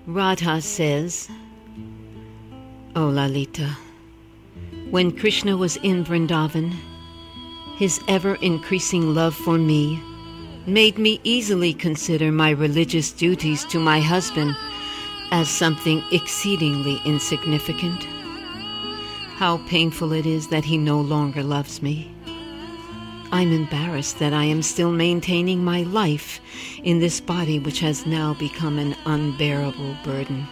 Radha says, O Lalita, when Krishna was in Vrindavan, his ever-increasing love for me made me easily consider my religious duties to my husband as something exceedingly insignificant. How painful it is that he no longer loves me. I'm embarrassed that I am still maintaining my life in this body which has now become an unbearable burden.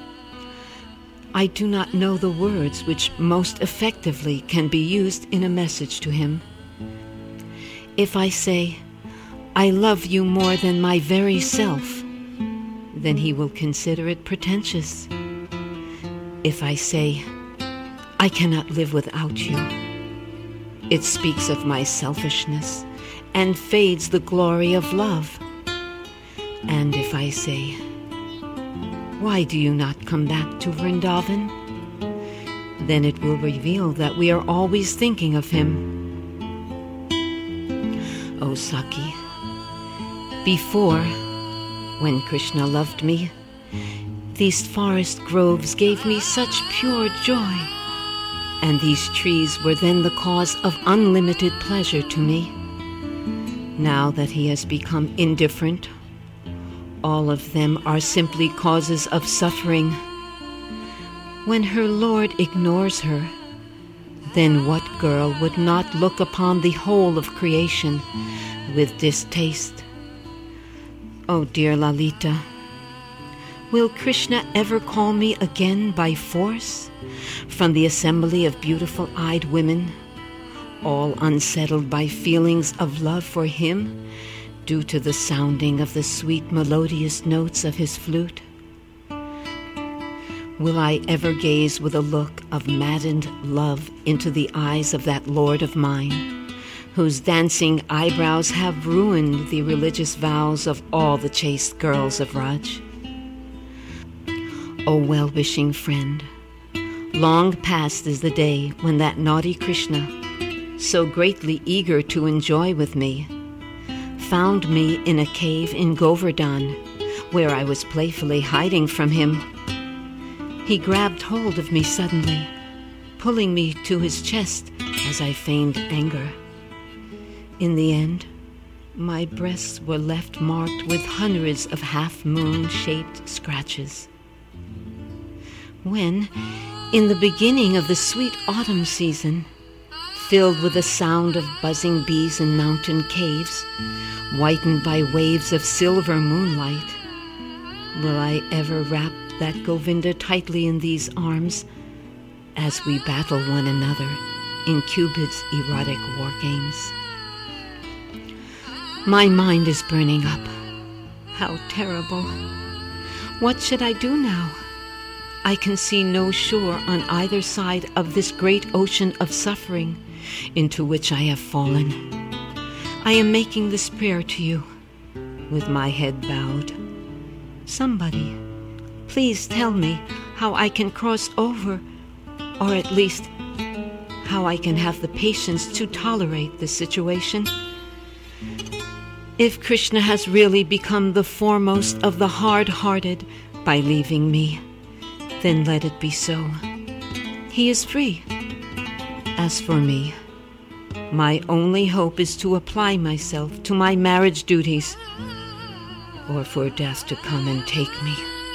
I do not know the words which most effectively can be used in a message to him. If I say, I love you more than my very self, then he will consider it pretentious. If I say, I cannot live without you, it speaks of my selfishness and fades the glory of love. And if I say, why do you not come back to Vrindavan? Then it will reveal that we are always thinking of him. O Saki, before, when Krishna loved me, these forest groves gave me such pure joy, and these trees were then the cause of unlimited pleasure to me. Now that he has become indifferent, all of them are simply causes of suffering. When her lord ignores her, then what girl would not look upon the whole of creation with distaste? Oh, dear Lalita, will Krishna ever call me again by force from the assembly of beautiful-eyed women, all unsettled by feelings of love for him due to the sounding of the sweet melodious notes of his flute? Will I ever gaze with a look of maddened love into the eyes of that lord of mine, whose dancing eyebrows have ruined the religious vows of all the chaste girls of Raj? O well-wishing friend, long past is the day when that naughty Krishna, so greatly eager to enjoy with me, found me in a cave in Govardhan, where I was playfully hiding from him. He grabbed hold of me suddenly, pulling me to his chest as I feigned anger. In the end, my breasts were left marked with hundreds of half-moon-shaped scratches. When, in the beginning of the sweet autumn season, filled with the sound of buzzing bees in mountain caves, whitened by waves of silver moonlight, will I ever wrap that Govinda tightly in these arms as we battle one another in Cupid's erotic war games? My mind is burning up. How terrible. What should I do now? I can see no shore on either side of this great ocean of suffering into which I have fallen. I am making this prayer to you with my head bowed. Somebody, please tell me how I can cross over, or at least how I can have the patience to tolerate this situation. If Krishna has really become the foremost of the hard-hearted by leaving me, then let it be so. He is free. As for me, my only hope is to apply myself to my marriage duties, or for death to come and take me.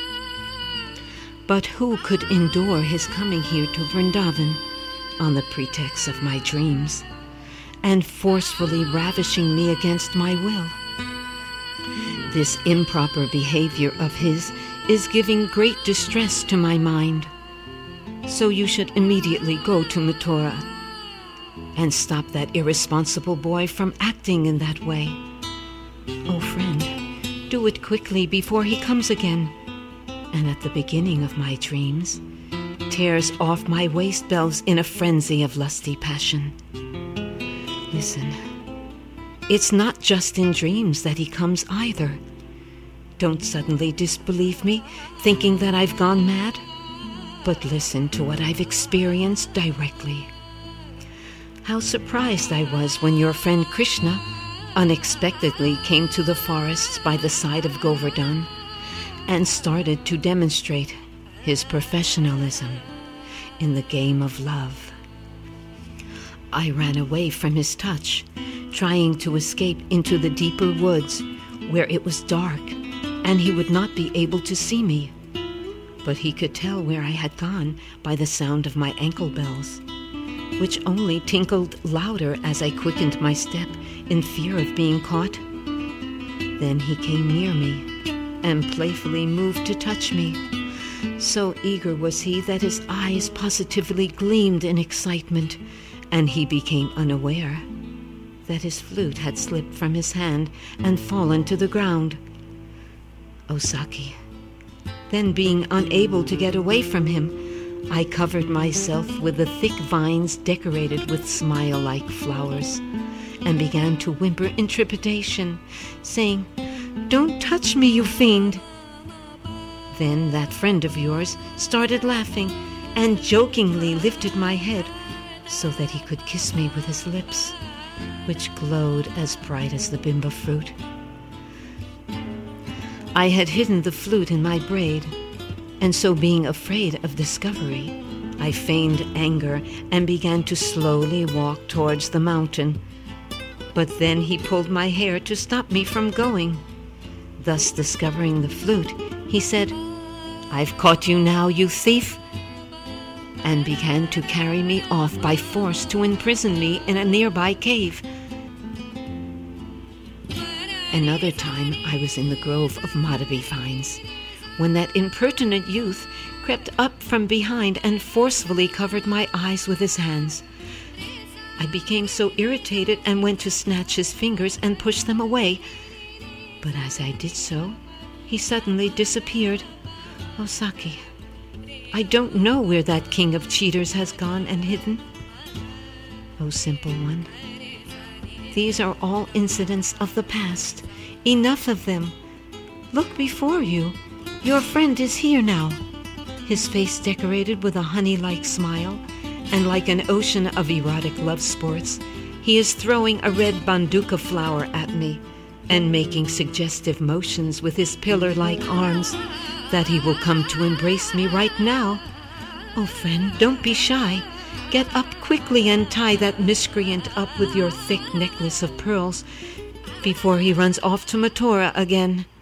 But who could endure his coming here to Vrindavan on the pretext of my dreams, and forcefully ravishing me against my will? This improper behavior of his is giving great distress to my mind. So you should immediately go to Mathura and stop that irresponsible boy from acting in that way. Oh, friend, do it quickly before he comes again, and at the beginning of my dreams, tears off my waist belts in a frenzy of lusty passion. Listen, it's not just in dreams that he comes either. Don't suddenly disbelieve me, thinking that I've gone mad, but listen to what I've experienced directly. How surprised I was when your friend Krishna unexpectedly came to the forests by the side of Govardhan and started to demonstrate his professionalism in the game of love. I ran away from his touch, trying to escape into the deeper woods where it was dark and he would not be able to see me. But he could tell where I had gone by the sound of my ankle bells, which only tinkled louder as I quickened my step in fear of being caught. Then he came near me and playfully moved to touch me. So eager was he that his eyes positively gleamed in excitement, and he became unaware that his flute had slipped from his hand and fallen to the ground. Osaki. Then, being unable to get away from him, I covered myself with the thick vines decorated with smile-like flowers and began to whimper in trepidation, saying, "Don't touch me, you fiend!" Then that friend of yours started laughing and jokingly lifted my head so that he could kiss me with his lips, which glowed as bright as the bimba fruit. I had hidden the flute in my braid, and so being afraid of discovery, I feigned anger and began to slowly walk towards the mountain. But then he pulled my hair to stop me from going. Thus discovering the flute, he said, "I've caught you now, you thief," and began to carry me off by force to imprison me in a nearby cave. Another time I was in the grove of Marabi vines, when that impertinent youth crept up from behind and forcefully covered my eyes with his hands. I became so irritated and went to snatch his fingers and push them away. But as I did so, he suddenly disappeared. Osaki, I don't know where that king of cheaters has gone and hidden. O simple one, these are all incidents of the past. Enough of them. Look before you. Your friend is here now, his face decorated with a honey-like smile, and like an ocean of erotic love sports, he is throwing a red banduka flower at me and making suggestive motions with his pillar-like arms that he will come to embrace me right now. Oh, friend, don't be shy. Get up quickly and tie that miscreant up with your thick necklace of pearls before he runs off to Matora again.